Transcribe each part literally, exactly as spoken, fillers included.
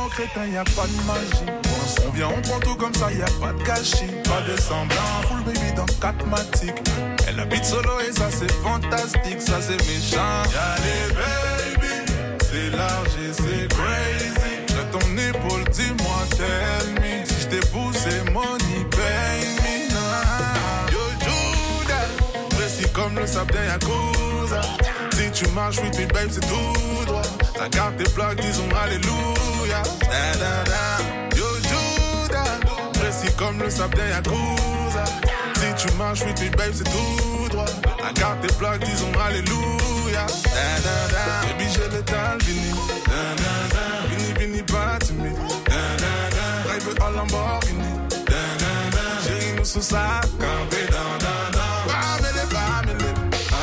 crétin, y'a pas de magie. On vient, on prend tout comme ça, y'a pas de gâchis. Pas de semblant, full baby dans quatre matiques. Elle habite solo et ça c'est fantastique, ça c'est méchant. Y'a les baby, c'est large et c'est crazy. J'ai ton épaule, dis-moi, tell me. Si j't'ai poussé, money, pay me. Nah. Yo, Judas, précis comme le sable d'un Yakuza. Si tu marches, with me, babe, c'est tout droit. Ta carte tes plaques, disons alléluia. Da, da, da. Yo, Judas, précis comme le sable d'un Yakuza. Si tu marches, with me, babe, c'est tout droit. Ta carte tes plaques, disons alléluia. Da, da, da. Baby, j'ai le temps, vini. Da, da, da. Vini, vini, pas timide. Da, da, da. Drive en Lamborghini. Da, da, da. Chérie, nous sous sa campé. Da, da, da. Bamele, bamele.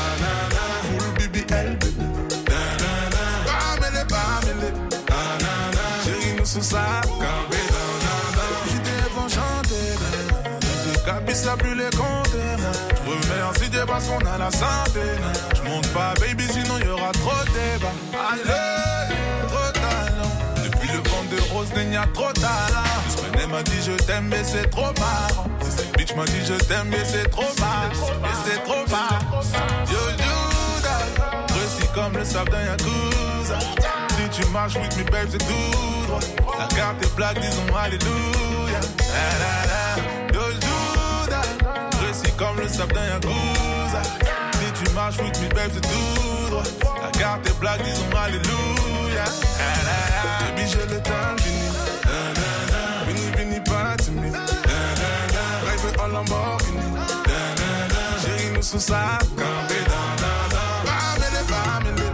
Sous sa cambé, j'ai des vents chanter, j'ai capissé plus les compter. Je remercie Dieu parce qu'on a la santé. Je monte pas baby sinon y'aura trop de débat. Allez, trop talent. Depuis le vent de rose il y a trop de talent. Semaine m'a dit je t'aime mais c'est trop marrant. Cette bitch m'a dit je t'aime mais c'est trop marrant. Et c'est trop marrant. Yo Judas, précis comme le sable d'un Yakuza. Si tu marches with me babe c'est tout droit. La carte est blague disons alléluia. La la la. Yo Judas, précis comme le sable d'un Yakuza. Si tu marches with me babe c'est tout droit. La carte est blague disons alléluia. La la la. Baby j'ai le temps fini. La la la. Vini vini pas timide. La la la. Drive en Lamborghini. La la la. Chérie nous sous sa campé. Da da da. Bamele bamele.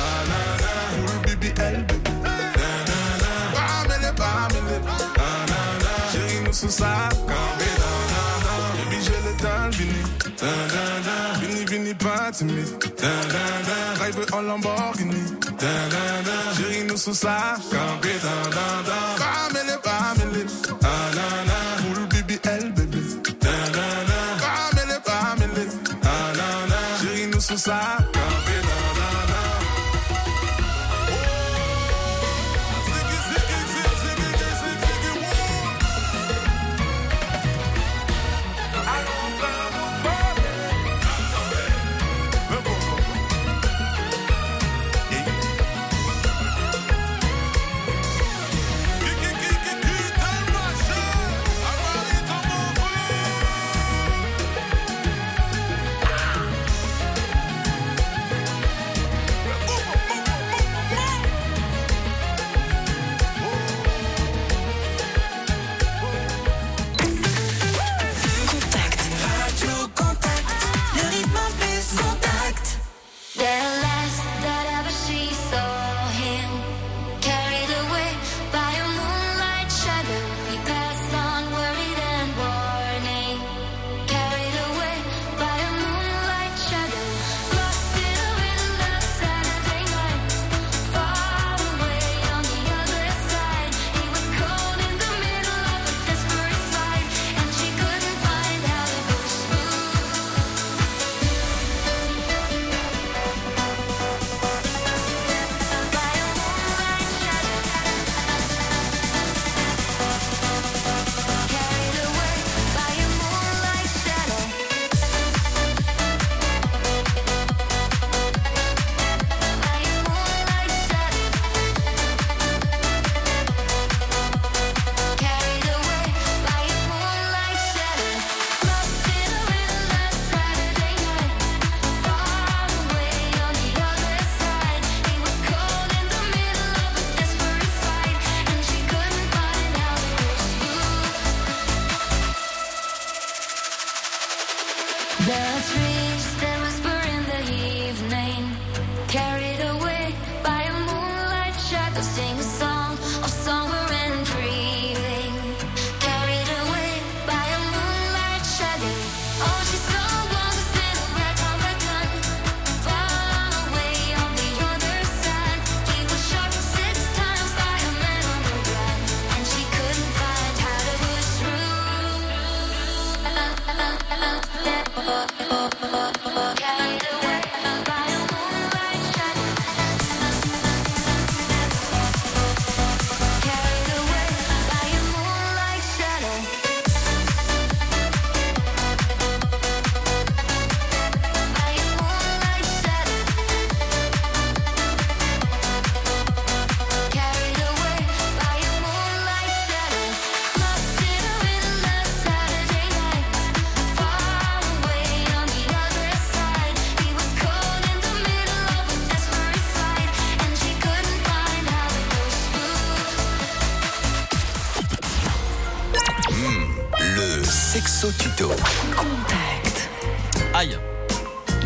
Elle bébé, bamele bamele, chérie nous sous sa cambé, baby j'ai le temps vini, vini vini pas timide, drive en Lamborghini, chérie nous sous sa cambé, bamele bamele, full baby elle bébé, bamele bamele, chérie nous sous sa cambé.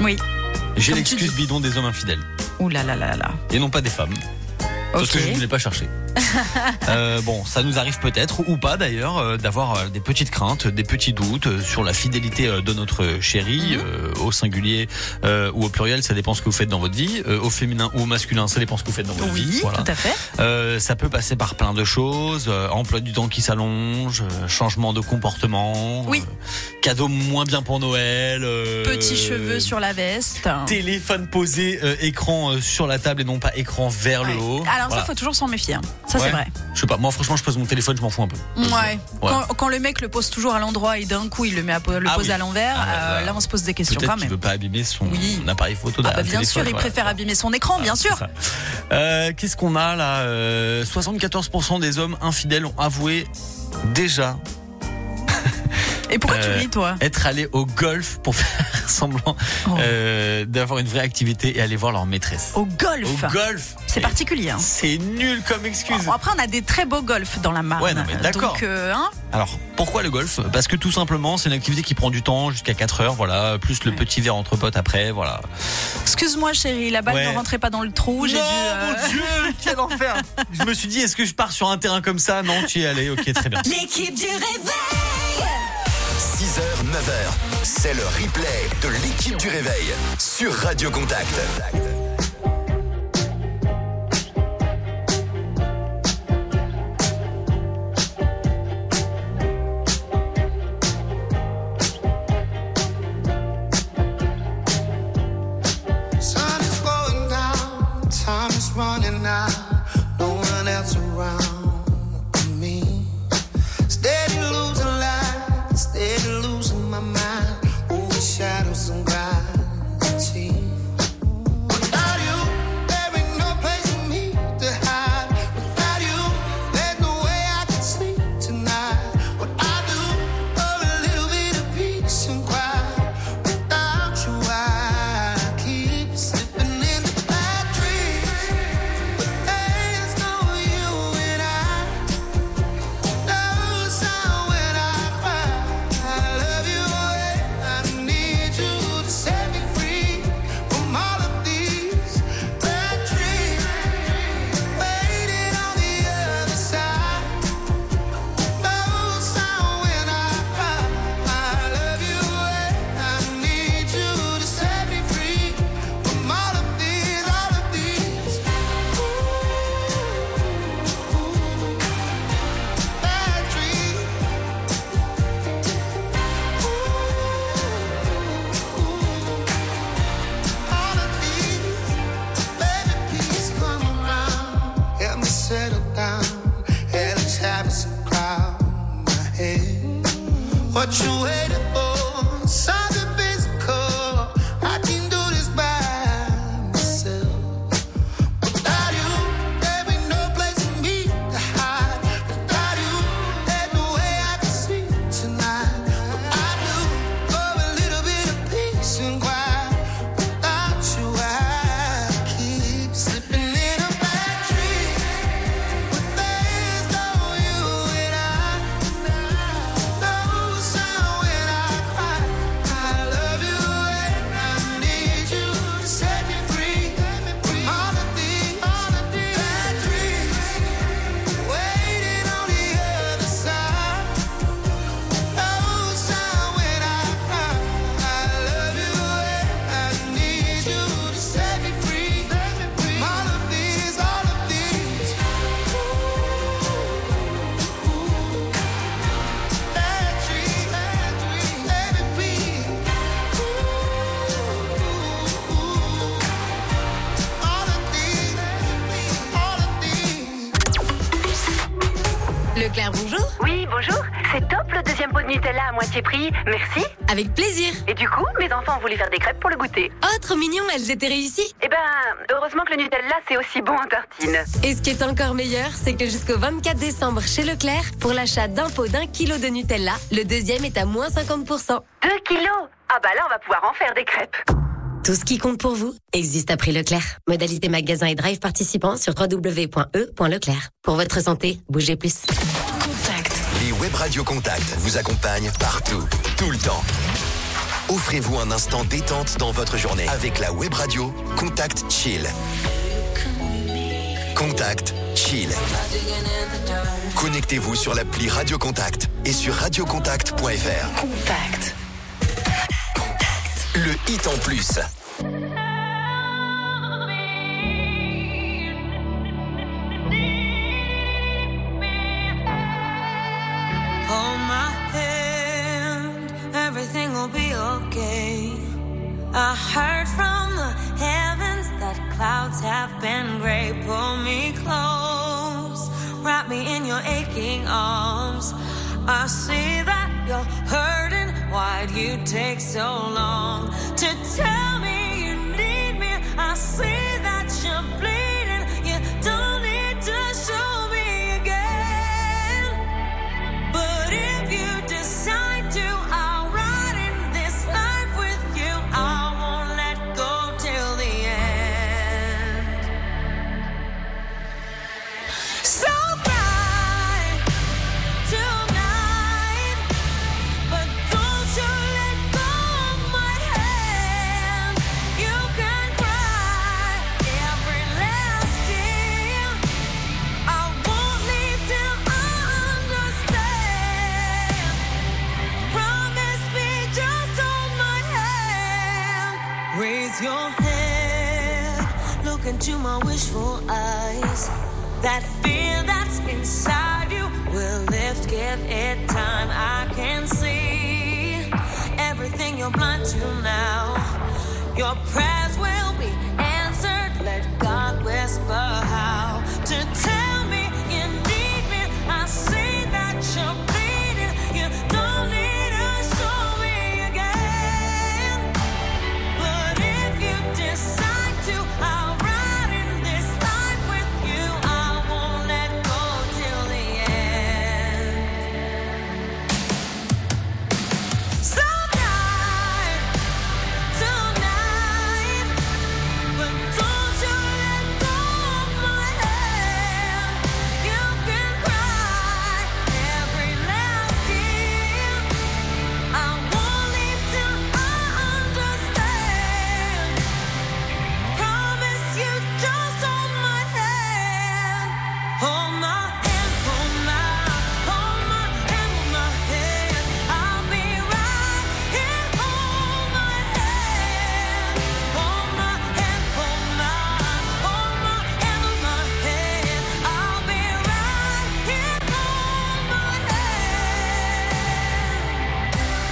Oui. J'ai Comme l'excuse bidon des hommes infidèles. Ouh là là là là. Et non pas des femmes. Parce Ok. que je ne voulais pas chercher. euh, bon, ça nous arrive peut-être, ou pas d'ailleurs, euh, d'avoir euh, des petites craintes, des petits doutes euh, sur la fidélité euh, de notre chéri, Mhm. euh, au singulier euh, ou au pluriel, ça dépend ce que vous faites dans votre vie. Euh, au féminin ou au masculin, ça dépend ce que vous faites dans votre Oui, vie. Voilà. tout à fait. Euh, ça peut passer par plein de choses, euh, emploi du temps qui s'allonge, euh, changement de comportement, Oui. euh, cadeau moins bien pour Noël, euh, Petits cheveux sur la veste. téléphone posé, euh, écran euh, sur la table et non pas écran vers le Ouais. haut. Alors Voilà. ça, faut toujours s'en méfier. hein. Ça, Ouais. c'est vrai. Je sais pas, moi franchement je pose mon téléphone, je m'en fous un peu. Ouais. Quand, quand le mec le pose toujours à l'endroit et d'un coup il le met à po- le Ah pose oui. à l'envers, Ah, euh, là, là on se pose des questions Peut-être quand qu'il même. veut pas abîmer son Oui. appareil photo Ah derrière bah le bien téléphone, sûr, il voilà. préfère abîmer son écran, bien Ah, sûr. c'est ça. Euh, Qu'est-ce qu'on a là euh, soixante-quatorze pour cent des hommes infidèles ont avoué déjà Et pourquoi Euh, tu ris, toi? être allés au golf pour faire semblant Oh. euh, d'avoir une vraie activité et aller voir leur maîtresse. Au golf. Au golf. C'est Et particulier. Hein. C'est nul comme excuse. Bon, après, on a des très beaux golfs dans la Marne. Ouais, non, mais d'accord. Donc, euh, hein, Alors, pourquoi le golf? Parce que tout simplement, c'est une activité qui prend du temps, jusqu'à quatre heures, voilà, plus le Ouais. petit verre entre potes après, voilà. excuse-moi, chérie, la balle Ouais. ne rentrait pas dans le trou. J'ai non, dû. euh, mon Dieu, quel enfer. Je me suis dit, est-ce que je pars sur un terrain comme ça? Non, tu y es allé, ok, très bien. L'équipe du réveil. six heures, neuf heures, c'est le replay de l'équipe du réveil sur Radio Contact. Sun is going down, time is running out, no one else around me. Steady losing light, steady losing my mind, over shadows and gravity. Without you, there ain't no place for me to hide. Without you, there's no way I can sleep tonight. What I do for a little bit of peace and quiet. Without you, I keep slipping into bad dreams. But there's no you and I. No sound when I cry. I love you and I need you to set me free from all of these bad dreams. Waiting on the other side. No sound when I cry. I love you and I need you to set me free from all of these, all of these bad dreams. All of these, baby, please come around. Help me settle down. Hell is having some cloud in my head. What you waiting for? Something physical. I can do this by myself. Without you, there ain't no place for me to hide. Without you, there's no way I can sleep tonight. What I do for a little bit of peace and quiet. Without you, I keep slipping in a bad dream. But there's no you and I. No sound when I cry. I love you and I need you to set me free from all of these, all of these bad dreams. Waiting on the other side. No sound when I cry. I love you and I need you to set me free from all of these, all of these bad dreams. Baby, please. All of these, all of these. Leclerc, bonjour. Oui, bonjour. C'est top le deuxième pot de Nutella à moitié prix. Merci. Avec plaisir. Et du coup, mes enfants ont voulu faire des crêpes pour le goûter. Oh, trop mignon, elles étaient réussies. Eh ben, heureusement que le Nutella, c'est aussi bon en tartine. Et ce qui est encore meilleur, c'est que jusqu'au vingt-quatre décembre chez Leclerc, pour l'achat d'un pot d'un kilo de Nutella, le deuxième est à moins cinquante pour cent. Deux kilos. Ah bah là, on va pouvoir en faire des crêpes. Tout ce qui compte pour vous existe à prix Leclerc. Modalité magasin et drive participants sur w w w point e point leclerc. Pour votre santé, bougez plus. Les web radios Contact vous accompagnent partout, tout le temps. Offrez-vous un instant détente dans votre journée avec la web radio Contact Chill. Contact Chill. Connectez-vous sur l'appli Radio Contact et sur radio contact point f r. Contact. Contact. Le hit en plus. Hold my hand, everything will be okay. I heard from the heavens that clouds have been gray. Pull me close, wrap me in your aching arms. I see that you're hurting, why'd you take so long to tell me you need me? I see that you're bleeding, you don't need to show me again. But if you decide to, I'll ride in this life with you. I won't let go till the end. So cry tonight, but don't you let go of my hand. You can cry every last tear. I won't leave till I understand. Promise me, just hold my hand. Raise your head, look into my wishful eyes. That fear that's inside you will lift, give it time. I can see everything you're blind to now. Your prayers will be answered. Let God whisper how to tell me you need me. I see that you're bleeding. You don't need to show me again. But if you decide to, I'll ride in this life with you. I won't let go till the end. So die tonight, but don't you let go of my hand. You can cry every last tear. I won't leave till I understand. Promise you, just hold my hand. Hold my hand, hold my, hold my hand, hold my hand. I'll be right here. Hold my hand, hold my hand, hold my, hold my hand, hold my hand. I'll be right here. Hold my hand.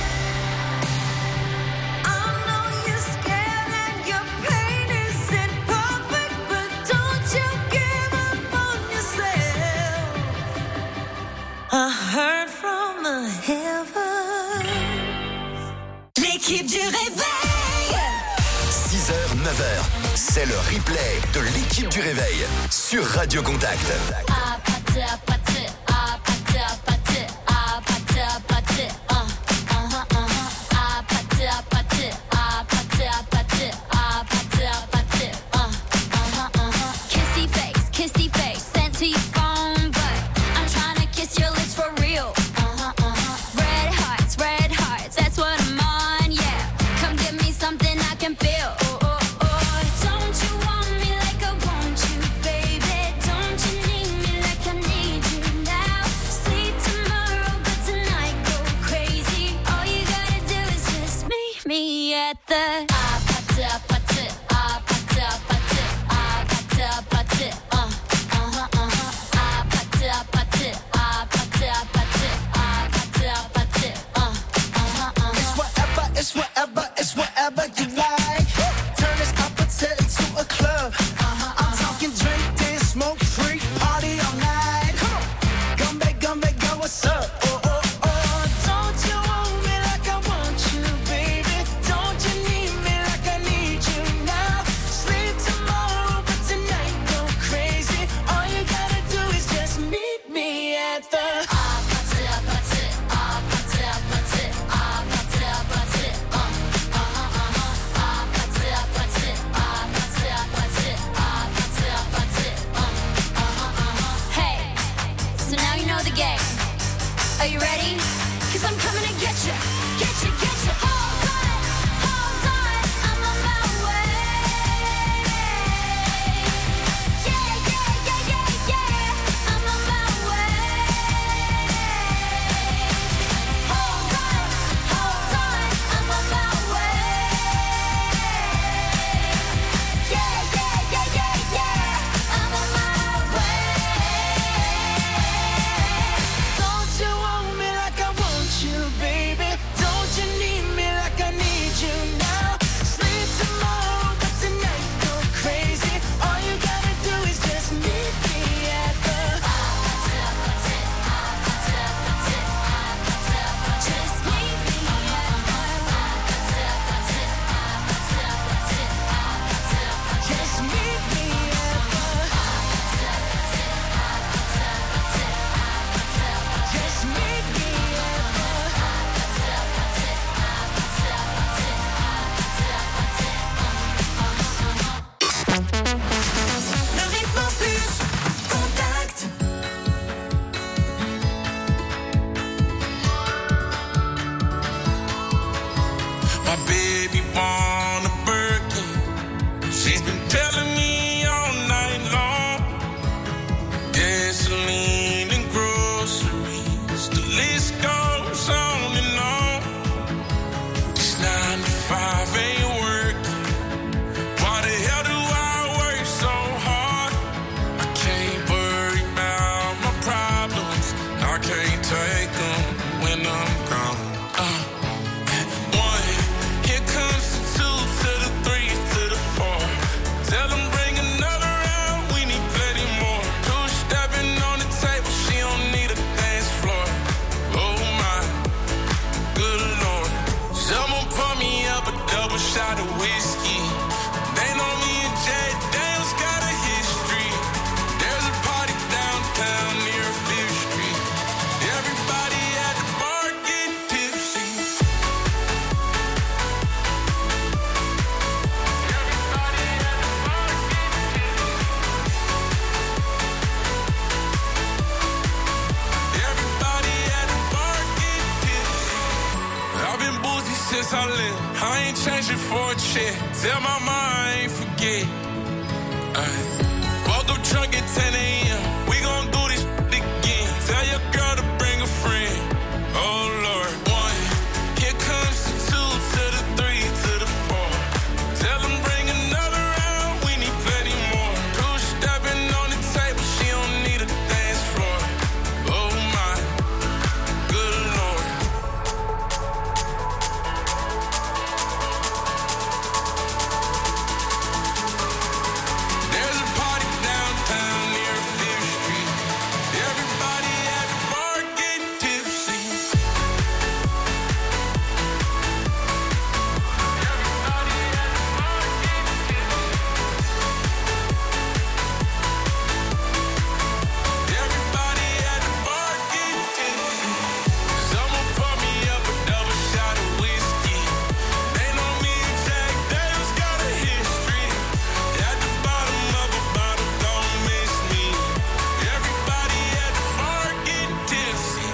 I know you're scared and your pain isn't perfect, but don't you give up on yourself. I heard from the heavens. L'équipe du réveil. six heures, neuf heures, c'est le replay de l'équipe du réveil sur Radio Contact. Ah, pâté, ah, pâté, ah, pâté, ah, pâté, ah, pâté, ah, pâté, ah, ah, ah, ah, ah, pâté, ah, pâté, ah, pâté, ah, pâté, ah, pâté, ah, pâté, ah, ah, ah, ah. Kissy face, kissy face, sent to your phone, but I'm trying to kiss your lips for real. Uh-huh, uh-huh. Red hearts, red hearts, that's what I'm on, yeah. Come give me something I can feel. Oh, oh, oh. Don't you want me like I want you, baby? Don't you need me like I need you? I live. I ain't changing for a check. Tell my mom I ain't forget. Ay. Woke up drunk at ten a.m. We gon' do this again. Tell your girl to bring a friend. Oh Lord, one. Here comes the two to the three to the four. Tell them bring another round. We need plenty more. Two stepping on the table. She don't need a dance floor. Oh my, good Lord. There's a party downtown near Fifth Street. Everybody at the bar getting tipsy. Everybody at the bar getting tipsy. Everybody at the bar getting tipsy. Someone pour me up a double shot of whiskey. They know me and Jack Davis got a history. At the bottom of a bottle, don't miss me. Everybody at the bar getting tipsy.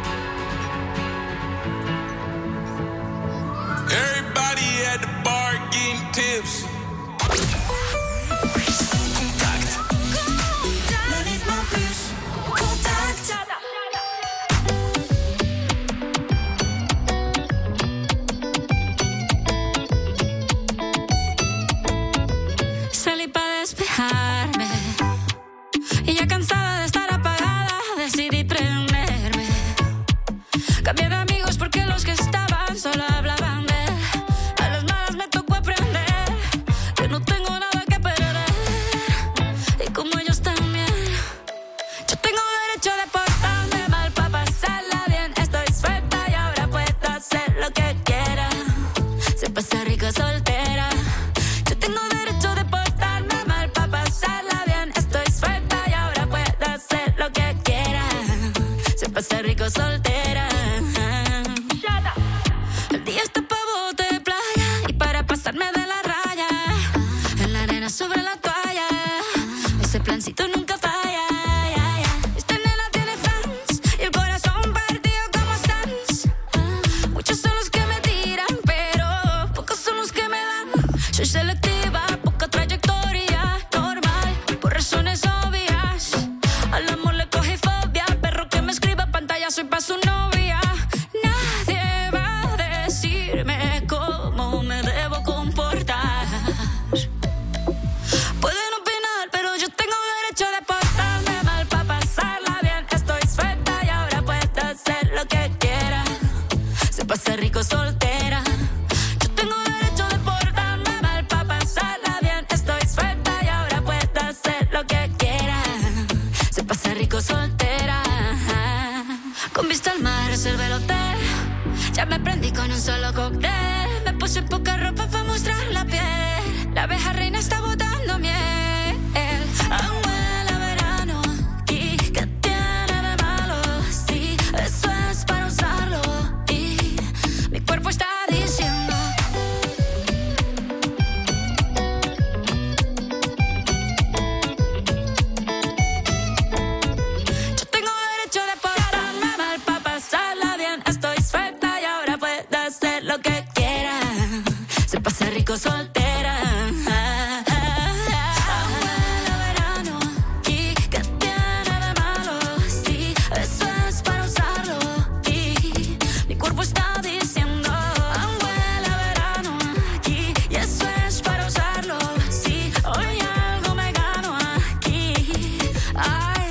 Everybody at the bar getting tipsy. Le rythme plus. Contact. Salí para despejarme y ya cansada de estar apagada decidí prenderme. Cambié de amigos porque los que estaban solo hablaban de él. A las malas me tocó aprender que no tengo nada que perder y como ellos también. Yo tengo derecho de portarme mal para pasarla bien. Estoy suelta y ahora puedo hacer lo que quiera. Se pasa rico soltera. Yo tengo derecho de portarme mal para pasarla bien. Estoy suelta y ahora puedo hacer lo que quiera. Se pasa rico soltera. El día está pa' bote de playa y para pasarme de la raya. En la arena sobre la toalla. Ese plancito nunca falla. Esta nena tiene fans y el corazón partido como Sans. Muchos son los que me tiran, pero pocos son los que me dan. Soy selectiva, poca trayectoria, normal, por razones obvias. Al amor le cogí fobia, perro que me escriba pantalla, soy pa' su novia. Nadie va a decirme cómo me debo comportar. Pueden opinar, pero yo tengo derecho de portarme mal para pasarla bien. Estoy suelta y ahora puedo hacer lo que quiera. Se pasa rico soltera. Yo tengo derecho de portarme mal para pasarla bien. Estoy suelta y ahora puedo hacer lo que quiera. Se pasa rico soltera. Con vista al mar reservé el hotel. Ya me prendí con un solo cóctel. Me puse poca ropa para mostrar la piel. La abeja reina está botando miel. Aún huele a verano. ¿Y qué tiene de malo? Sí, eso es para usarlo. Y mi cuerpo está diciendo. Yo tengo derecho de portarme mal para pasarla bien. Estoy suelta y ahora puedo hacer lo que quiera. Se pasa rico soltera. Aún huele a verano. ¿Y qué tiene de malo? Sí, eso es para usarlo. Y mi cuerpo está diciendo. Aún huele a verano. Aquí, y eso es para usarlo. Sí, hoy algo me gano aquí. Ay.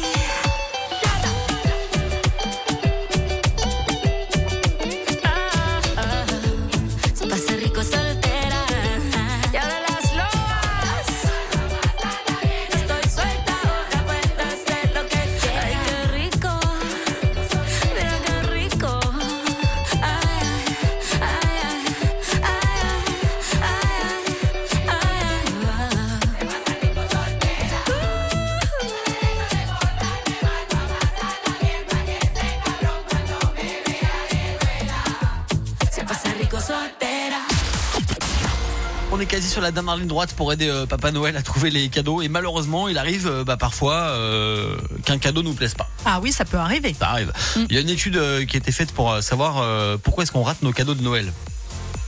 Ah, ah. Se pasa rico soltera. Y ahora las lobas. Estoy suelta, ahora puedo hacer lo que quiera. Ay, qué rico. Mira qué rico. Ay, ay, ay, ay, ay, ay, ay. Se pasa rico soltera. On est quasi sur la dernière ligne droite pour aider euh, Papa Noël à trouver les cadeaux et malheureusement il arrive euh, bah, parfois euh, qu'un cadeau nous plaise pas. Ah oui, ça peut arriver. Ça arrive. Mm. Il y a une étude euh, qui a été faite pour euh, savoir euh, pourquoi est-ce qu'on rate nos cadeaux de Noël.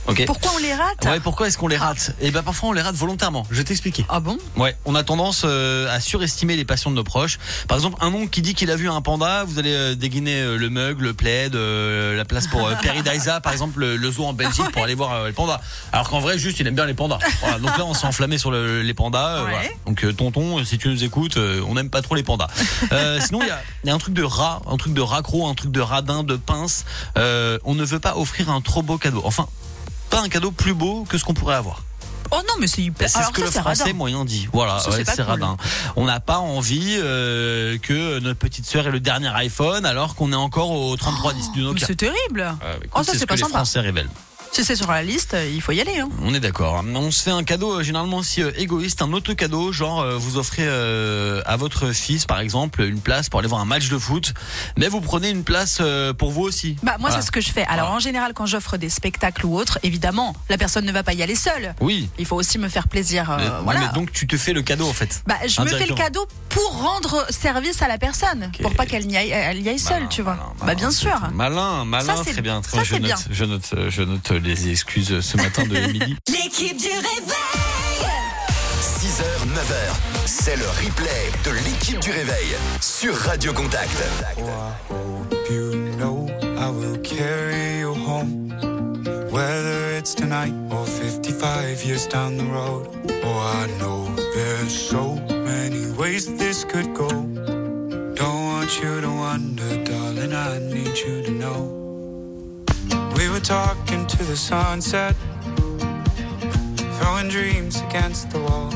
Ok. Pourquoi on les rate? Ouais, pourquoi est-ce qu'on les rate? Eh ben parfois on les rate volontairement. Je vais t'expliquer. Ah bon? Ouais, on a tendance euh, à surestimer les passions de nos proches. Par exemple, un oncle qui dit qu'il a vu un panda, vous allez euh, dégainer euh, le mug, le plaid, euh, la place pour euh, Perry Daïsa, par exemple, le, le zoo en Belgique pour aller voir euh, les pandas. Alors qu'en vrai, juste, il aime bien les pandas. Voilà, donc là, on s'est enflammé sur le, les pandas. Euh, Ouais. voilà. Donc euh, tonton, si tu nous écoutes, euh, on n'aime pas trop les pandas. Euh, sinon, il y a, y a un truc de rat, un truc de raccro, un truc de radin, de pince. Euh, on ne veut pas offrir un trop beau cadeau. Enfin, pas un cadeau plus beau que ce qu'on pourrait avoir. Oh non, mais c'est hyper. C'est Alors ce que ça, le c'est français radin. moyen dit. Voilà, Ça, ouais, c'est pas c'est cool. radin. On n'a pas envie euh, que notre petite sœur ait le dernier iPhone alors qu'on est encore au trente-trois dix du Mais Nokia. c'est terrible. Euh, écoute, Oh, ça, c'est c'est ce pas que les sympa. Français révèlent. Si c'est sur la liste, il faut y aller. Hein. On est d'accord. On se fait un cadeau euh, généralement aussi euh, égoïste, un auto-cadeau, genre euh, vous offrez euh, à votre fils par exemple une place pour aller voir un match de foot, mais vous prenez une place euh, pour vous aussi. Bah moi Voilà. c'est ce que je fais. Alors Voilà. en général quand j'offre des spectacles ou autres, évidemment la personne ne va pas y aller seule. Oui. Il faut aussi me faire plaisir. euh, Mais- voilà. mais donc tu te fais le cadeau en fait. Bah, je me fais le Indirectement. cadeau pour rendre service à la personne, Ok. pour pas qu'elle n'y aille, elle y aille seule, Malin, tu vois. malin, bah malin, bien c'est sûr. Malin, malin, Ça, c'est- très bien. Très ça, bien. Je, c'est note, bien. je note, euh, je note les excuses ce matin de Émilie. L'équipe du réveil. six heures, neuf heures, c'est le replay de l'équipe du réveil sur Radio Contact. Oh, I hope you know I will carry you home. Whether it's tonight or fifty-five years down the road. Oh, I know there's so many ways this could go. Don't want you to wonder, darling, I need you to know. We were talking to the sunset, throwing dreams against the wall.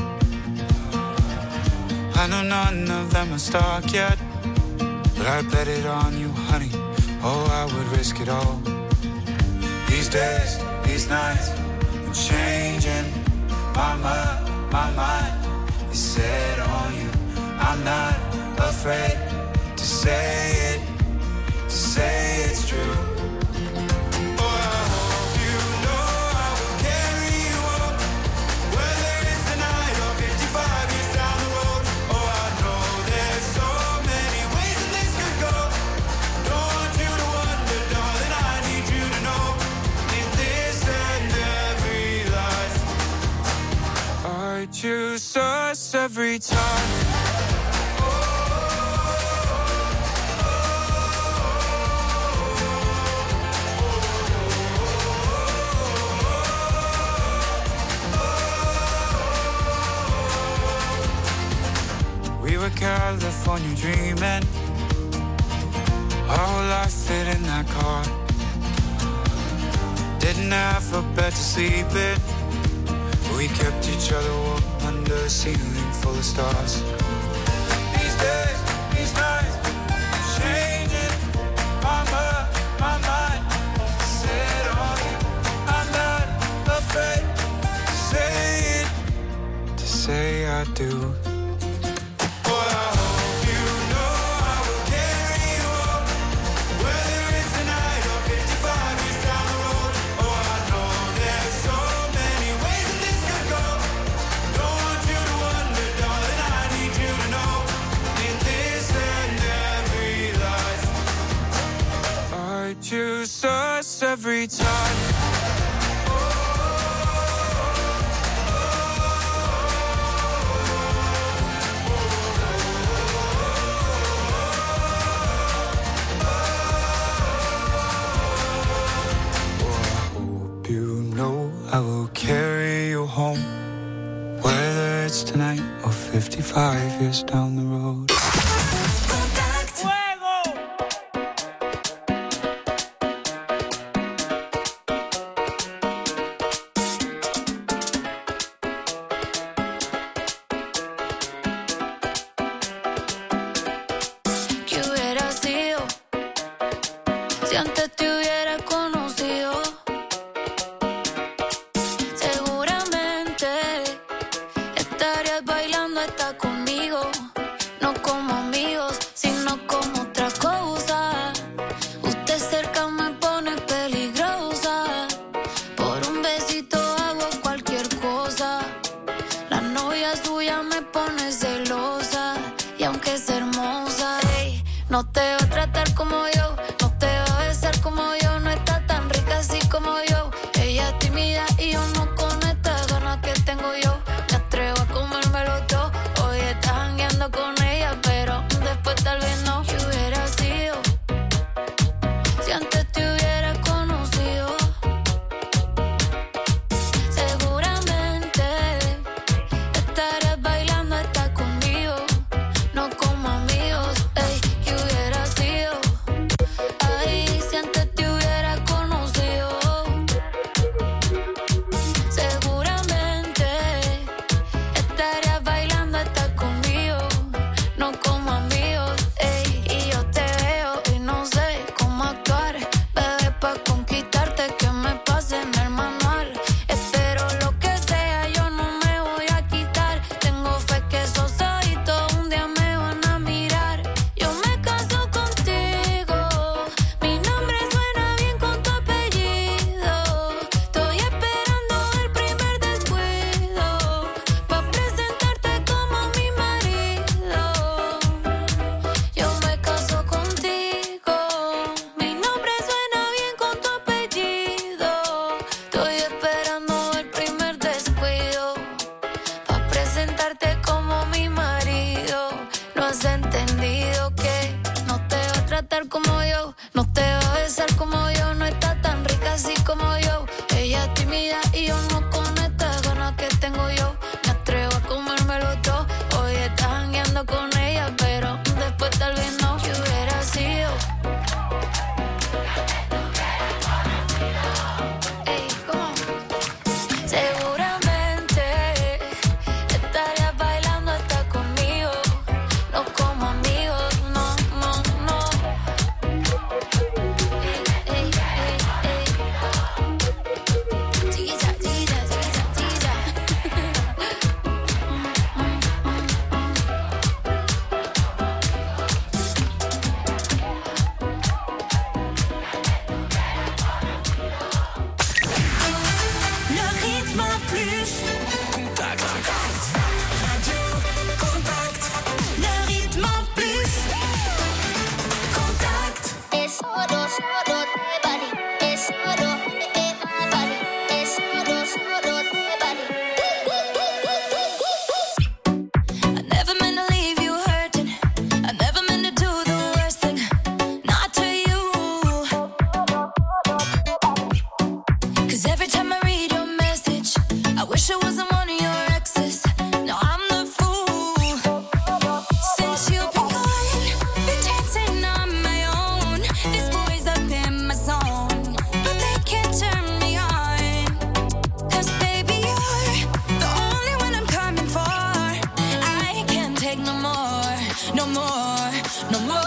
I know none of them are stuck yet, but I bet it on you, honey. Oh, I would risk it all. These days, these nights, I'm changing. My mind, my mind is set on you. I'm not afraid to say it, to say it's true. I choose us every time. We were California dreaming, our whole life fit in that car. Didn't have a bed to sleep in, we kept each other warm under a ceiling full of stars. These days, these nights, changing. My mind, my mind, set on you. I'm not afraid to say it, to say I do. Choose us every time. Hope you know I will carry you home, whether it's tonight or fifty-five years down the road. ¿Qué hubiera sido si antes te hubiera conocido? Seguramente estarías bailando hasta conmigo, no como amigos, sino como otra cosa. Usted cerca me pone peligrosa, por un besito hago cualquier cosa. La novia suya me pone celosa, y aunque es hermosa, ey, no te va a tratar como yo, no te va a besar como yo, no está tan rica así como yo. Ella es tímida no more.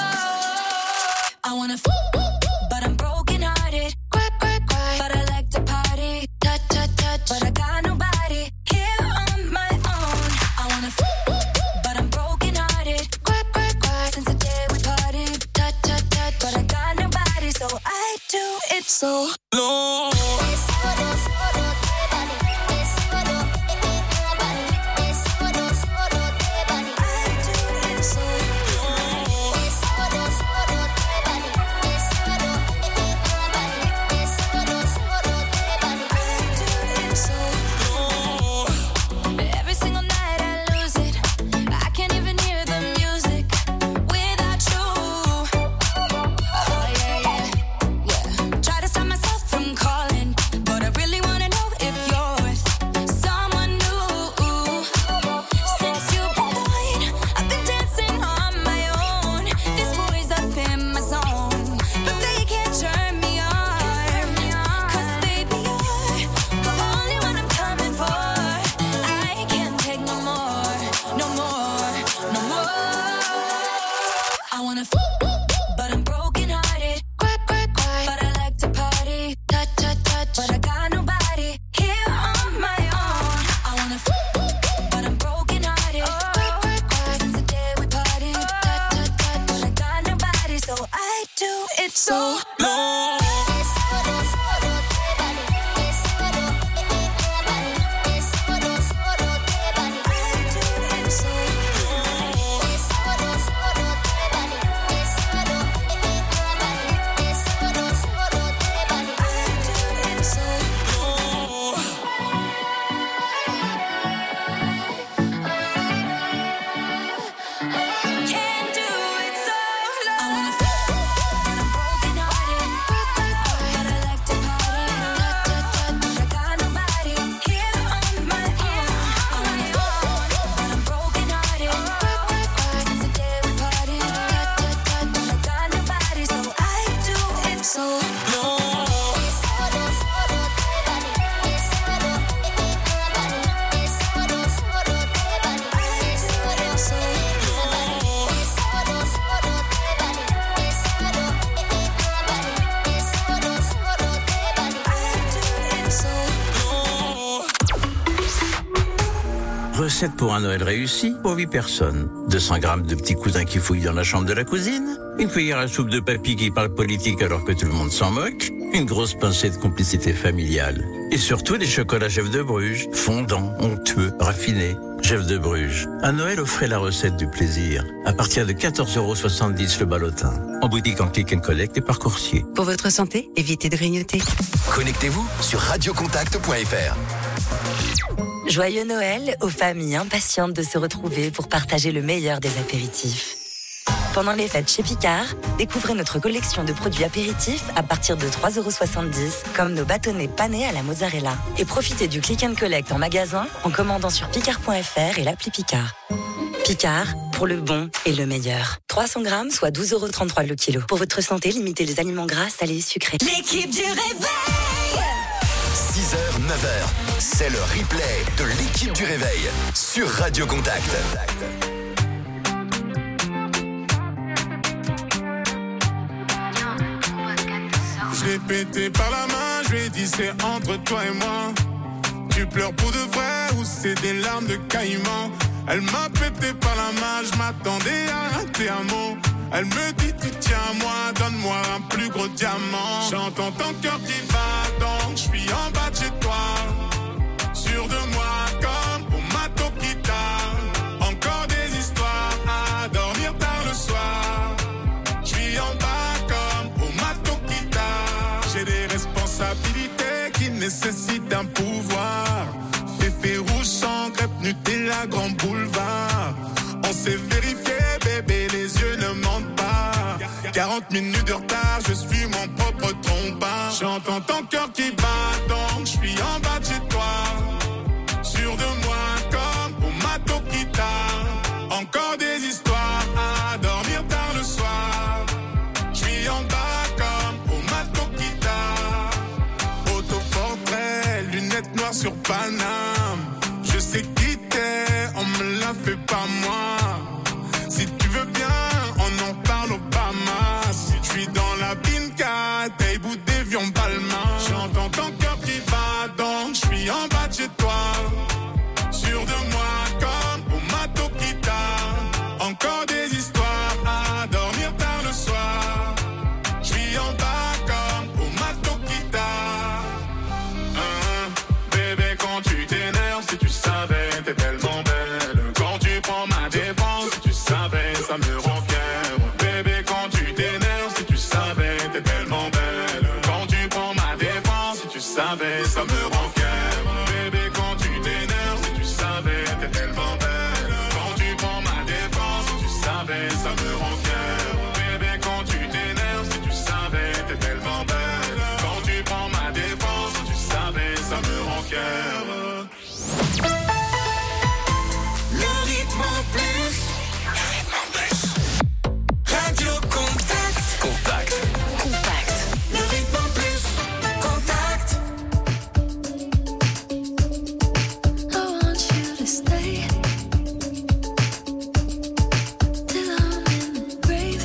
I wanna f- but I'm broken hearted. Cry, cry, cry, but I like to party. Touch, touch, touch, but I got nobody here on my own. I wanna f- but I'm broken hearted. Cry, cry, cry, since the day we parted. Touch, touch, touch, but I got nobody, so I do it so low. Recette pour un Noël réussi pour huit personnes. deux cents grammes de petits cousins qui fouillent dans la chambre de la cousine. Une cuillère à soupe de papy qui parle politique alors que tout le monde s'en moque. Une grosse pincée de complicité familiale. Et surtout des chocolats Jeff de Bruges. Fondants, onctueux, raffinés. Jeff de Bruges. À Noël, offrez la recette du plaisir. À partir de quatorze euros soixante-dix le ballotin. En boutique en click and collect et par coursier. Pour votre santé, évitez de grignoter. Connectez-vous sur radiocontact point f r. Joyeux Noël aux familles impatientes de se retrouver pour partager le meilleur des apéritifs. Pendant les fêtes chez Picard, découvrez notre collection de produits apéritifs à partir de trois euros soixante-dix, comme nos bâtonnets panés à la mozzarella. Et profitez du click and collect en magasin en commandant sur picard point f r et l'appli Picard. Picard, pour le bon et le meilleur. trois cents grammes, soit douze euros trente-trois le kilo. Pour votre santé, limitez les aliments gras, salés et sucrés. L'équipe du réveil. six heures, neuf heures, c'est le replay de l'équipe du réveil sur Radio Contact. Je l'ai pété par la main, je lui ai dit c'est entre toi et moi. Tu pleures pour de vrai ou c'est des larmes de caïman? Elle m'a pété par la main, je m'attendais à un te amo. Elle me dit tu tiens à moi, donne-moi un plus gros diamant. J'entends ton cœur qui bat, donc je suis en bas de chez toi. Sûr de moi comme au mato kita. Encore des histoires à dormir tard le soir. Je suis en bas comme au mato kita. J'ai des responsabilités qui nécessitent un pouvoir. Féfé rouge sans crêpe, Nutella, grand boulevard. On s'est vérifié, bébé, les yeux ne mentent pas. quarante minutes de retard, je suis mon propre trombard. J'entends ton cœur qui bat, donc je suis en bas de chez toi. Sûr de moi comme au mato kita. Encore des histoires à dormir tard le soir. Je suis en bas comme au mato kita. Autoportrait, lunettes noires sur Paname. Je sais qui t'es, on me l'a fait pas moi. Si tu veux bien, on me rend fier. Bébé, quand tu t'énerves, si tu savais, t'es tellement belle. Quand tu prends ma défense, si tu savais, ça me rend fier. Bébé, quand tu t'énerves, si tu savais, t'es tellement belle. Quand tu prends ma défense, si tu savais, ça me rend fier. Bébé, quand tu t'énerves, si tu savais, t'es tellement belle. Quand tu prends ma défense, si tu savais, ça me rend fier. Le rythme en plus. Le rythme en plus. Radio Contact. Contact. Contact. Le rythme en plus. Contact. I want you to stay till I'm in the grave,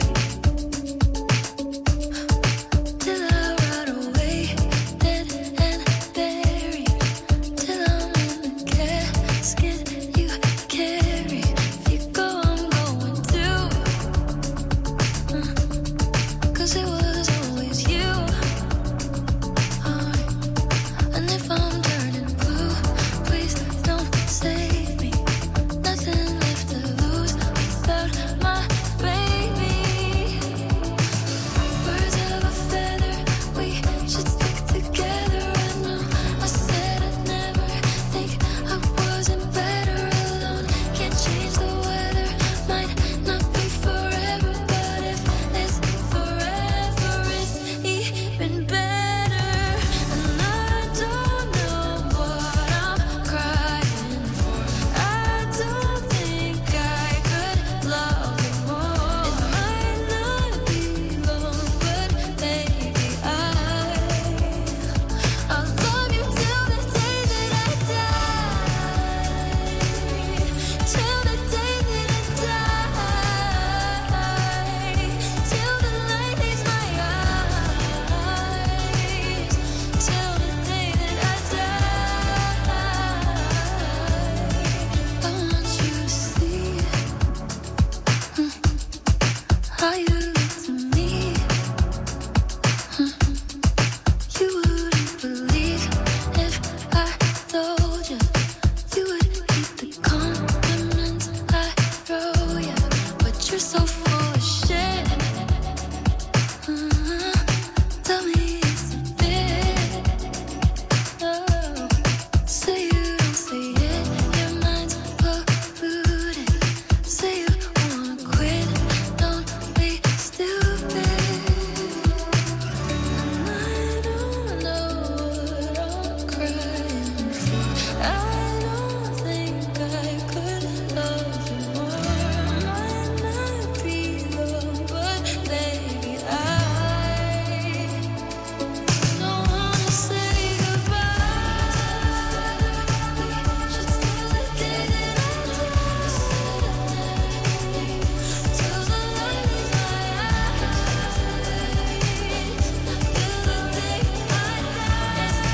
till I rot away, dead and buried, till I'm in the casket you carry. If you go, I'm going too. Uh, 'cause it was always you. Alright. And if I'm turning blue, please don't save me. Nothing left to lose without my baby. Birds of a feather, we should stick together. I know I said I'd never think I wasn't better alone. Can't change the weather, might not be forever, but if it's forever, it's even better. And I don't know what I'm crying for. I don't think I could love you more. It might not be long, but baby, I I'll love you till the day that I die. Till the day that I die. Till the light leaves my eyes. Till the day that I die. I want you to see mm, how you look to me. Mm, You wouldn't believe if I told you. You would hate the compliments I throw you, but you're so full of shit. Uh, Tell me it's a bit. Oh, say you don't say it. Your mind's polluted. Say you wanna quit. Don't be stupid. And I don't know what I'm crying for. I don't think I could love you more. Might not be long, but baby, I don't wanna say goodbye. We should still the day that I die. Till the light leaves my eyes. Till the day I die. It's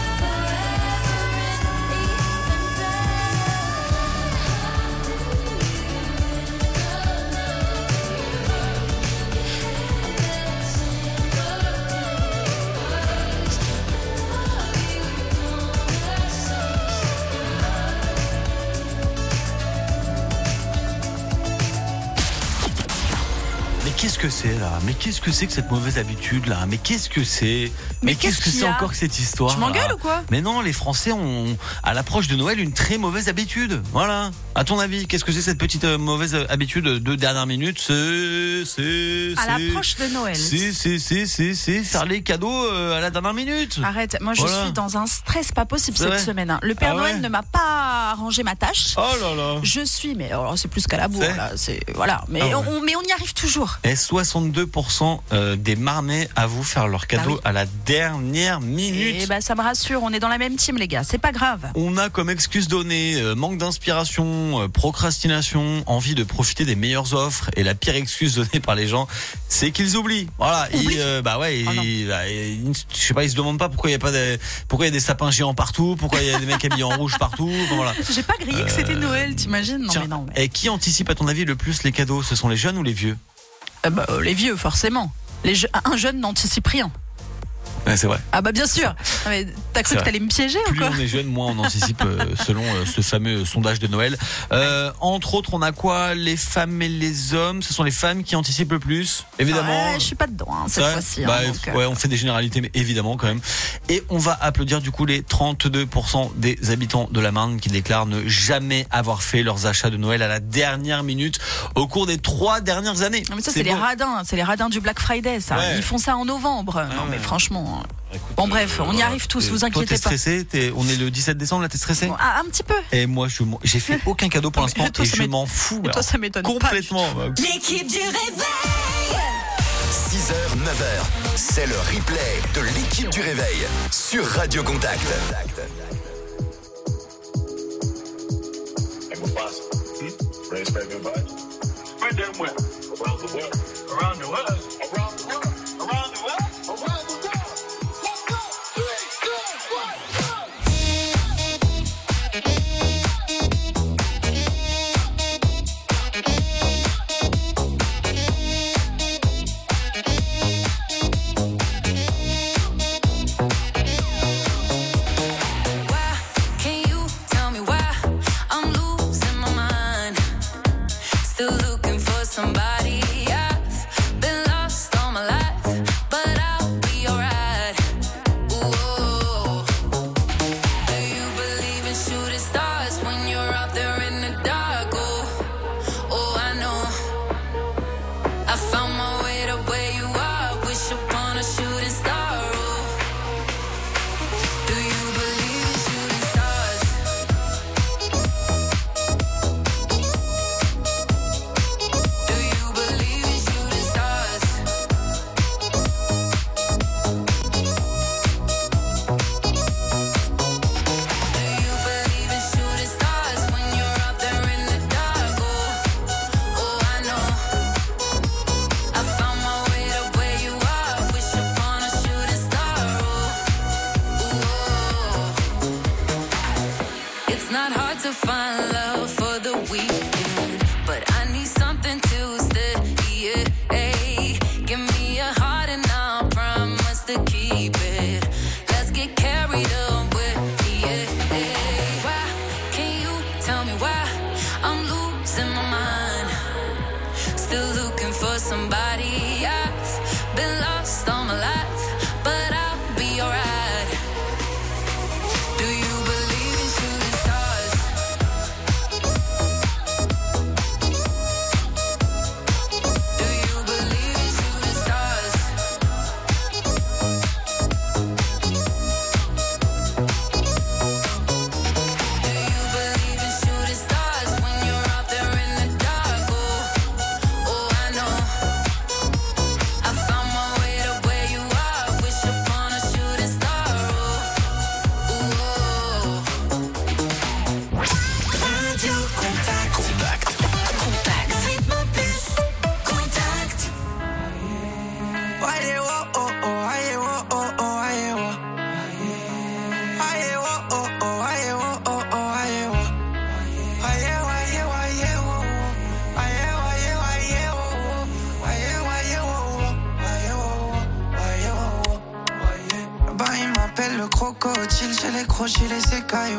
Mais qu'est-ce que c'est là? Mais qu'est-ce que c'est que cette mauvaise habitude là? Mais qu'est-ce que c'est? Mais qu'est-ce qu'est-ce que qu'il c'est y a encore que cette histoire? Tu m'engueules ou quoi? Mais non, les Français ont, à l'approche de Noël, une très mauvaise habitude. Voilà. À ton avis, qu'est-ce que c'est cette petite euh, mauvaise habitude de dernière minute? C'est, c'est, À c'est- l'approche de Noël. C'est, c'est, c'est, c'est, c'est faire les cadeaux euh, à la dernière minute. Arrête, moi je Voilà. suis dans un stress pas possible C'est cette vrai semaine. hein. Le Père Ah ouais Noël ne m'a pas arrangé ma tâche. Oh là là. Je suis, mais alors c'est plus qu'à la bourre C'est là. C'est voilà, mais Ah ouais. on, mais on y arrive toujours. Et soixante-deux pour cent euh, des Marnais avouent faire leurs cadeaux Bah oui. à la dernière minute. Et bah ça me rassure, on est dans la même team les gars. C'est pas grave. On a comme excuse donnée euh, manque d'inspiration, euh, procrastination, envie de profiter des meilleures offres, et la pire excuse donnée par les gens, c'est qu'ils oublient. Voilà, Oublie. ils, euh, bah ouais, Oh non. ils, bah, ils- je sais pas, ils se demandent pas pourquoi il y a pas des, pourquoi il y a des sapins géants partout, pourquoi il y a des mecs habillés en rouge partout. Enfin, voilà. J'ai pas grillé que c'était Noël, t'imagines? Non Tiens, mais non. Mais... Et qui anticipe à ton avis le plus les cadeaux? Ce sont les jeunes ou les vieux? Euh, bah, euh, les vieux forcément. Les je- Un jeune n'anticipe rien. Ouais, c'est vrai. Ah bah bien sûr. Non, mais t'as cru que t'allais me piéger Plus ou quoi? on est jeune, moins on anticipe euh, selon euh, ce fameux sondage de Noël. Euh, entre autres, on a quoi? Les femmes et les hommes. Ce sont les femmes qui anticipent le plus, évidemment. Ouais, je suis pas dedans hein, cette ouais, fois-ci. bah, hein, donc, euh... ouais, on fait des généralités, mais évidemment quand même. Et on va applaudir du coup les trente-deux pour cent des habitants de la Marne qui déclarent ne jamais avoir fait leurs achats de Noël à la dernière minute au cours des trois dernières années. Non, mais ça c'est, c'est les radins, c'est les radins du Black Friday, ça. Ouais. Ils font ça en novembre. Ah, non mais ouais. franchement. Écoute, bon bref, euh, on y arrive tous, vous inquiétez toi, t'es pas. Stressé, t'es, on est le dix-sept décembre, là t'es stressé? Bon, ah, un petit peu. Et moi je, j'ai fait aucun cadeau pour l'instant et, toi, et je m'en fous. Et toi ça m'étonne complètement. Pas. L'équipe du réveil. six heures, neuf heures, c'est le replay de l'équipe du réveil sur Radio Contact. crocodile, j'ai les crochets, les écailles.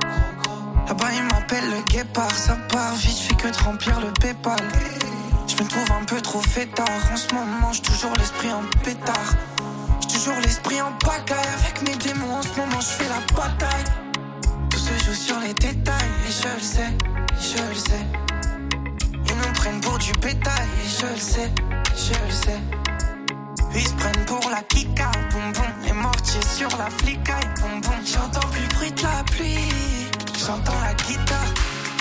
Là-bas il m'appelle le guépard, ça part vite, je fais que de remplir le Paypal. Je me trouve un peu trop fêtard, en ce moment j'ai toujours l'esprit en pétard. J'ai toujours l'esprit en pagaille, avec mes démons en ce moment je fais la bataille. Tout se joue sur les détails, et je le sais, je le sais. Ils nous prennent pour du bétail, et je le sais, je le sais. Ils se prennent pour la kika, boum boum. Les mortiers sur la flicaille, boum boum. J'entends plus le bruit de la pluie, j'entends la guitare.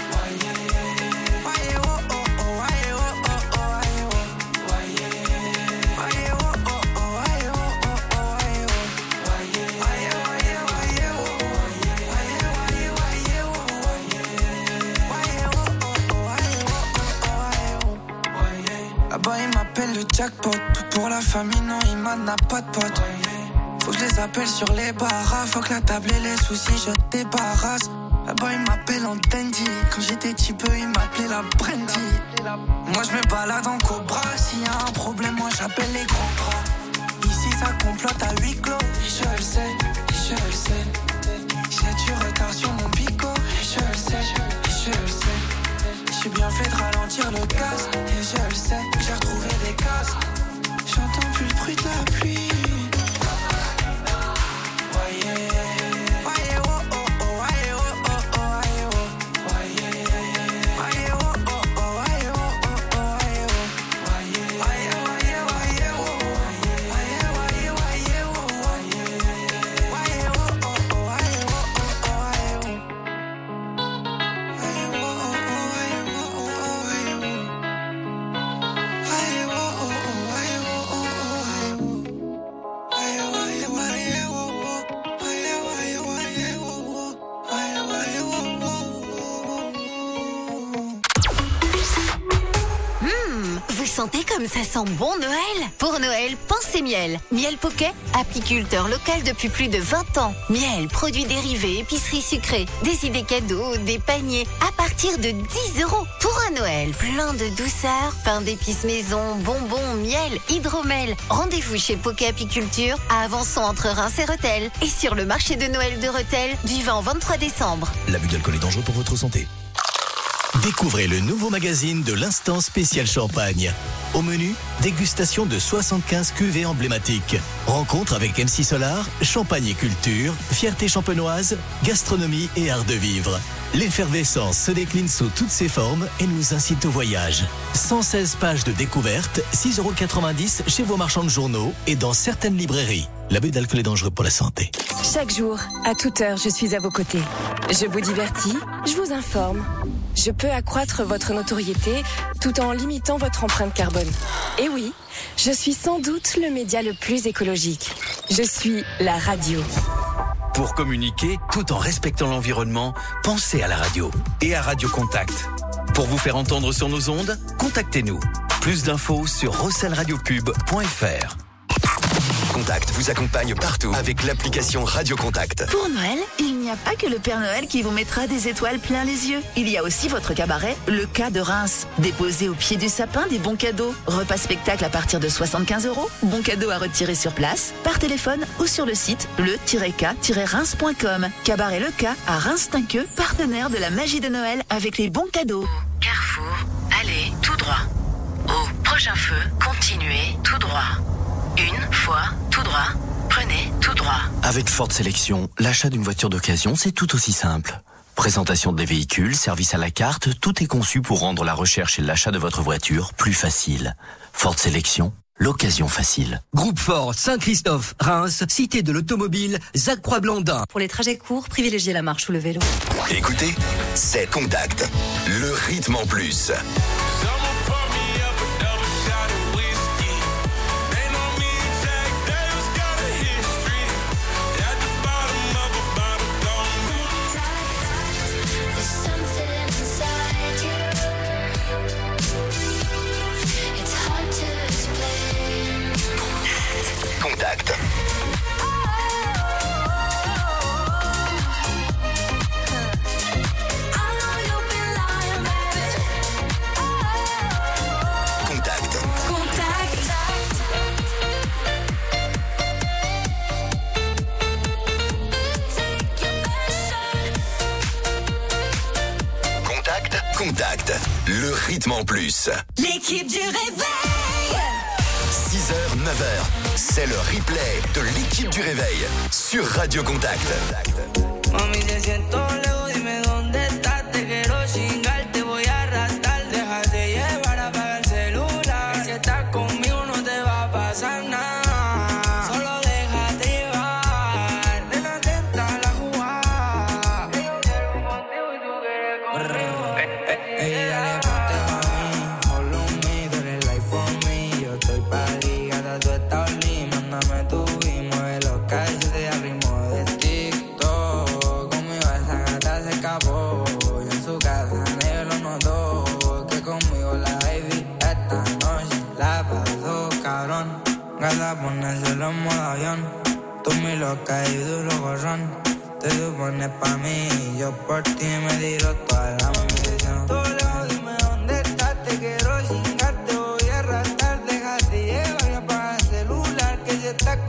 Voyez oh oh oh, voyez oh oh oh, voyez oh. Voyez oh oh oh, voyez oh oh oh, voyez oh. Voyez voyez voyez oh, voyez voyez oh. Voyez oh oh oh, voyez oh oh oh, voyez oh. Là-bas il m'appelle le jackpot. Pour la famille, non, il m'a n'a pas de potes. Faut que je les appelle sur les barras. Faut que la table et les soucis, je débarrasse. Là-bas, il m'appelle en dandy. Quand j'étais petit peu, il m'appelait la brandy. Moi, je me balade en cobra. S'il y a un problème, moi, j'appelle les gros bras. Ici, si ça complote à huis clos. Et je le sais, et je le sais. J'ai du retard sur mon pico. Et je le sais, et je le sais. J'ai bien fait de ralentir le gaz. Et je le sais, j'ai retrouvé des cases. J'entends plus le bruit de la pluie. Voyez. Sentez comme ça sent bon Noël. Pour Noël, pensez miel. Miel Poquet, apiculteur local depuis plus de vingt ans. Miel, produits dérivés, épicerie sucrée, des idées cadeaux, des paniers à partir de dix euros. Pour un Noël plein de douceur, pain d'épices maison, bonbons, miel, hydromel. Rendez-vous chez Poquet Apiculture à Avançon entre Reims et Rethel et sur le marché de Noël de Rethel du vingt au vingt-trois décembre. L'abus d'alcool est dangereux pour votre santé. Découvrez le nouveau magazine de l'Instant Spécial Champagne. Au menu, dégustation de soixante-quinze cuvées emblématiques. Rencontre avec M C Solar, Champagne et Culture, Fierté champenoise, gastronomie et art de vivre. L'effervescence se décline sous toutes ses formes et nous incite au voyage. cent seize pages de découverte, six euros quatre-vingt-dix chez vos marchands de journaux et dans certaines librairies. L'abus d'alcool est dangereux pour la santé. Chaque jour, à toute heure, je suis à vos côtés. Je vous divertis, je vous informe. Je peux accroître votre notoriété tout en limitant votre empreinte carbone. Et oui, je suis sans doute le média le plus écologique. Je suis la radio. Pour communiquer tout en respectant l'environnement, pensez à la radio et à Radio Contact. Pour vous faire entendre sur nos ondes, contactez-nous. Plus d'infos sur rossel radio pub point f r. Contact vous accompagne partout avec l'application Radio Contact. Pour Noël, il n'y a pas que le Père Noël qui vous mettra des étoiles plein les yeux. Il y a aussi votre cabaret, le K de Reims. Déposez au pied du sapin des bons cadeaux. Repas spectacle à partir de soixante-quinze euros. Bons cadeaux à retirer sur place, par téléphone ou sur le site le tiret k tiret reims point com. Cabaret Le K à Reims-Tinqueux, partenaire de la magie de Noël avec les bons cadeaux. Carrefour, allez tout droit. Au prochain feu, continuez tout droit. Une fois, tout droit, prenez tout droit. Avec Ford Sélection, l'achat d'une voiture d'occasion, c'est tout aussi simple. Présentation des véhicules, service à la carte, tout est conçu pour rendre la recherche et l'achat de votre voiture plus facile. Ford Sélection, l'occasion facile. Groupe Ford, Saint-Christophe, Reims, Cité de l'Automobile, Zac Croix-Blandin. Pour les trajets courts, privilégiez la marche ou le vélo. Écoutez, c'est Contact, le rythme en plus. Contact. Contact. Contact. Contact. Le rythme en plus. L'équipe du réveil. six heures, neuf heures, c'est le replay de l'équipe du réveil sur Radio Contact. Mami, te siento lejos, dime dónde estás. Te quiero chingar, te voy a arrastrar. Déjate llevar, apaga el celular. Que si estás conmigo no te va a pasar nada. Solo déjate llevar. Nena, atenta a la jugada. Yo quiero contigo y tú quieres conmigo. Ey, dale, ponte mami. Follow me, tú eres life for me. Yo estoy pa' ti, gata, tú estás lindo. Mándame tu y mueve los calles de al ritmo de TikTok. Conmigo esa gata se escapó. Y en su casa nadie lo notó. Que conmigo la baby esta noche la pasó cabrón. Gata, ponérselo en modo avión. Tú mi loca y duro gorrón. Te supones pa' mí y yo por ti me tiro toda la munición. Todo lejos, dime dónde estás. Te quiero chingar, te voy a arrastrar. Déjate llevar y apaga el celular. Que si estás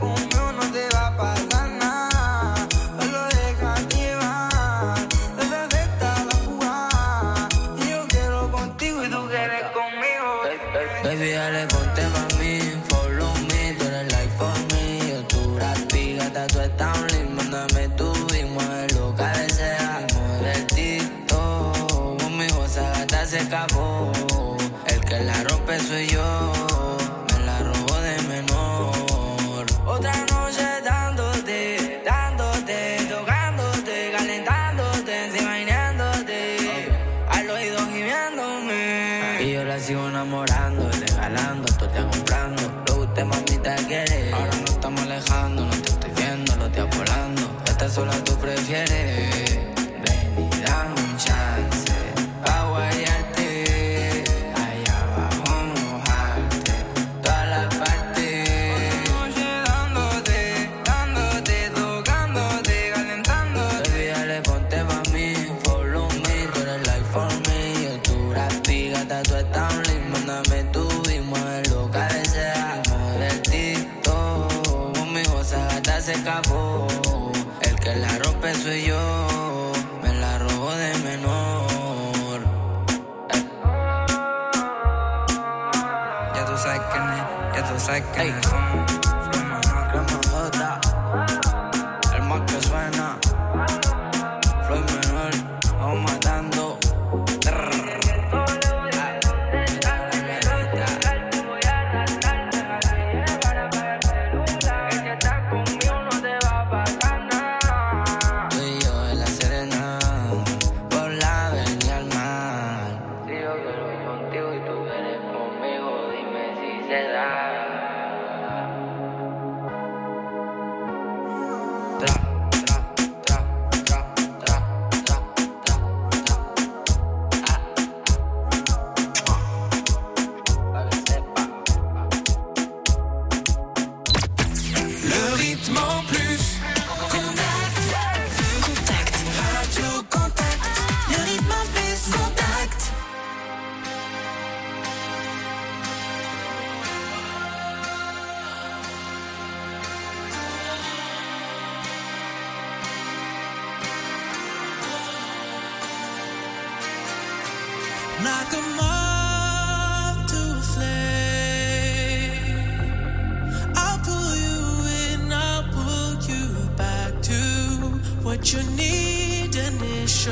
Baby, dale, ponte pa' mí, follow me, tú eres like for me. Yo tu rapi, gata, tú estás un link, mándame tu y muévelo, cabecea, mueve el tito. Con mi goza, gata, se escapó. El que la rompe soy yo, me la robo de menor. Otra noche dándote, dándote, tocándote, calentándote, encima imaginándote, al oído gimiéndome. Y yo la sigo enamorando, regalando, tú te comprando. Lo que usted mamita quiere. Ahora no estamos alejando, no te estoy viendo, lo estoy volando. Esta sola tú prefieres. Ven y dame un chance pa' guayarte, allá abajo mojarte, toda la parte. Noche dándote, dándote, tocándote, calentándote. Baby, dale, ponte pa' mí, follow me, tú eres like for me. Yo tu rapi, gata, tú estás un link, mándame tu y muévelo, cabecea, mueve el tito. Con mi goza, gata, se escapó. El que la rompe soy yo, me la robo de menor. Eh. Ya tú sabes quién es, ya tú sabes quién es. Crema, crema, jota. El más que suena. Floyd menor, vamos matando. Like a moth to a flame, I'll pull you in, I'll pull you back to what you need initially.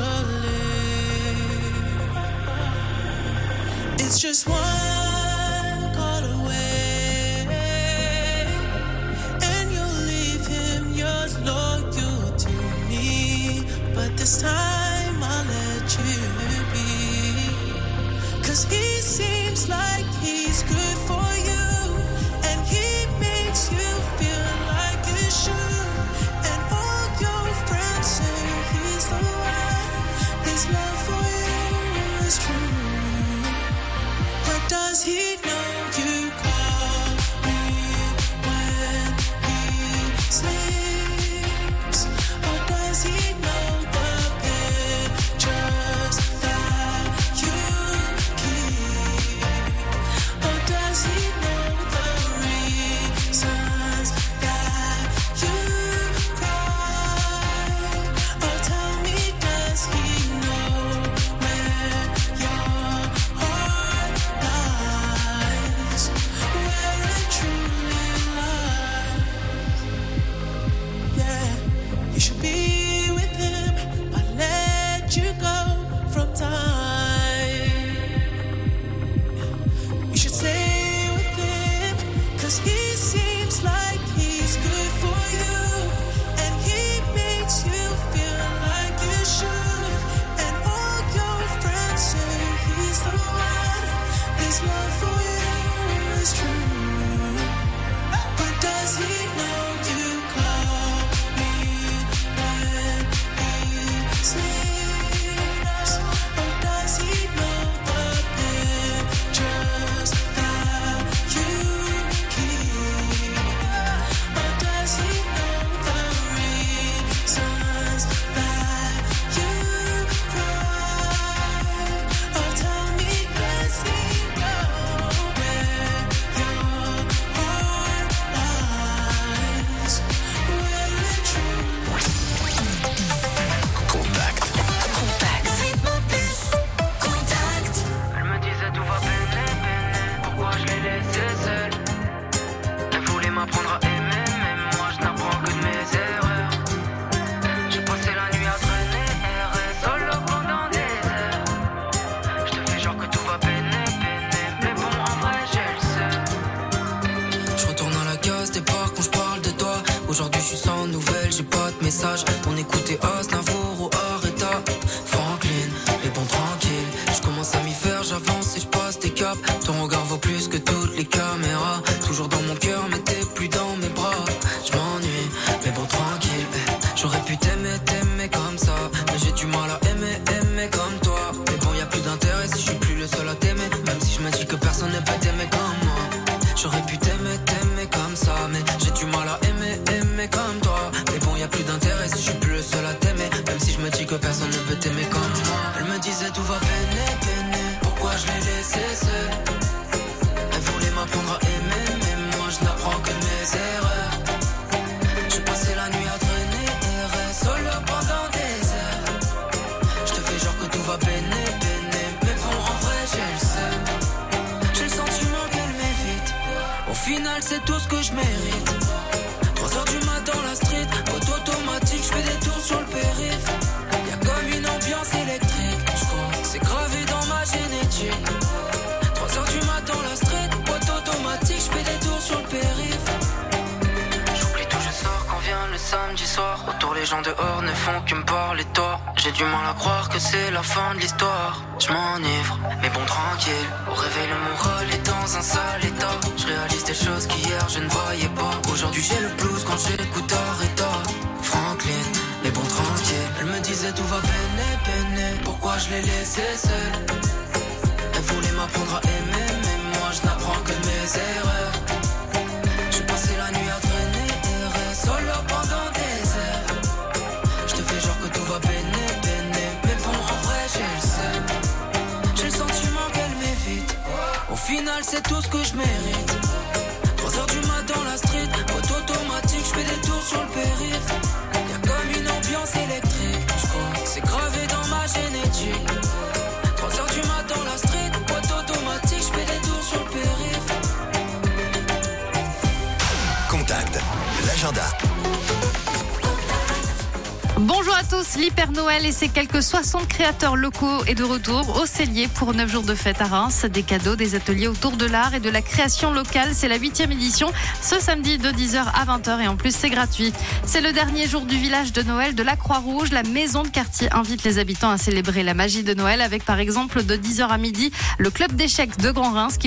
It's just one call away, and you'll leave him, you're loyal to me, but this time I'll let you be. Cause he seems like he's good for you, and he makes you feel like you should. And all your friends say he's the one, his love for you is true. But does he know you call me when he sleeps? Or does he know the pictures that you does he know the reasons that you cry? Oh, tell me, does he know where your heart lies? Where it truly lies? Yeah, you should be with him. I let you go from time. You should stay with him, cause he seems like he's good for you, and he makes you feel like you should. And all your friends say he's the one, his love for you is true. But does he know you call me when he sleeps? Or does he know the pictures that you keep? Or does he know the reasons that you cry? Oh, tell me, does he know j'étais seul. Elle voulait m'apprendre à aimer, mais moi je n'apprends que de mes erreurs. J'ai passé la nuit à traîner, errer solo pendant des heures. Je te fais genre que tout va peiner, peiner, mais bon en vrai j'ai le seum. Je retourne à la case départ quand je parle de toi. Aujourd'hui je suis sans nouvelles, j'ai pas de message. On écoutait Aznavour ou Arrêta, Franklin, mais bon tranquille. Je commence à m'y faire, j'avance et je passe des caps. Ton regard vaut plus que toutes les caméras. Toujours dans mon cœur mais t'es plus dans mes bras. Je m'ennuie, mais bon tranquille. J'aurais pu t'aimer, t'aimer comme ça, mais j'ai du mal à aimer, aimer comme toi. Mais bon y a plus d'intérêt si je suis plus le seul à t'aimer. Même si je me dis que personne ne peut t'aimer comme moi. J'aurais pu t'aimer, t'aimer comme ça, mais j'ai du mal à aimer, aimer comme toi. Mais bon y a plus d'intérêt si je suis plus le seul à t'aimer. Même si je me dis que personne ne peut t'aimer comme moi. Elle me disait tout va peiner, peiner. Pourquoi je l'ai laissé seul? Elle voulait m'apprendre à aimer, mais moi je n'apprends que de mes erreurs. J'ai passé la nuit à traîner, errer solo pendant des heures. Je te fais genre que tout va peiner, peiner, mais bon en vrai j'ai le seum. J'ai le sentiment qu'elle m'évite. Au final c'est tout ce que je mérite. Trois heures du matin dans la street, auto automatique, je fais des tours sur le périph'. Y'a comme une ambiance électrique, je crois que c'est gravé dans ma génétique. Trois heures du matin dans la street, auto automatique, je fais des tours sur le périph'. J'oublie tout, je sors quand vient le samedi soir. Autour les gens dehors ne font que me parler de toi. J'ai du mal à croire que c'est la fin de l'histoire. Je m'enivre, mais bon tranquille. Au réveil le moral est dans un sale état. Je réalise des choses qu'hier je ne voyais pas. Aujourd'hui j'ai le blues quand j'écoute Arrêta, Franklin, mais bon tranquille. Elle me disait tout va peiner, peiner. Pourquoi je l'ai laissé seul? Elle voulait m'apprendre à aimer, mais moi je n'apprends que de mes erreurs. J'ai passé la nuit à traîner, errer solo pendant des heures. Je te fais genre que tout va peiner, peiner, mais bon en vrai j'ai le seum. J'ai le sentiment qu'elle m'évite. Au final c'est tout ce que je mérite. Trois heures du matin dans la street, auto automatique, je fais des tours sur le périph'. Y'a comme une ambiance électrique, je crois que c'est gravé dans ma génétique. Trois heures du matin dans la street, auto automatique, je fais des tours sur le périph'. Contact, l'agenda. Bonjour à tous, l'Hyper Noël et ses quelques soixante créateurs locaux est de retour au Cellier pour neuf jours de fête à Reims. Des cadeaux, des ateliers autour de l'art et de la création locale. C'est la huitième édition ce samedi de dix heures à vingt heures et en plus c'est gratuit. C'est le dernier jour du village de Noël de la Croix-Rouge. La maison de quartier invite les habitants à célébrer la magie de Noël avec par exemple de dix heures à midi le club d'échecs de Grand Reims qui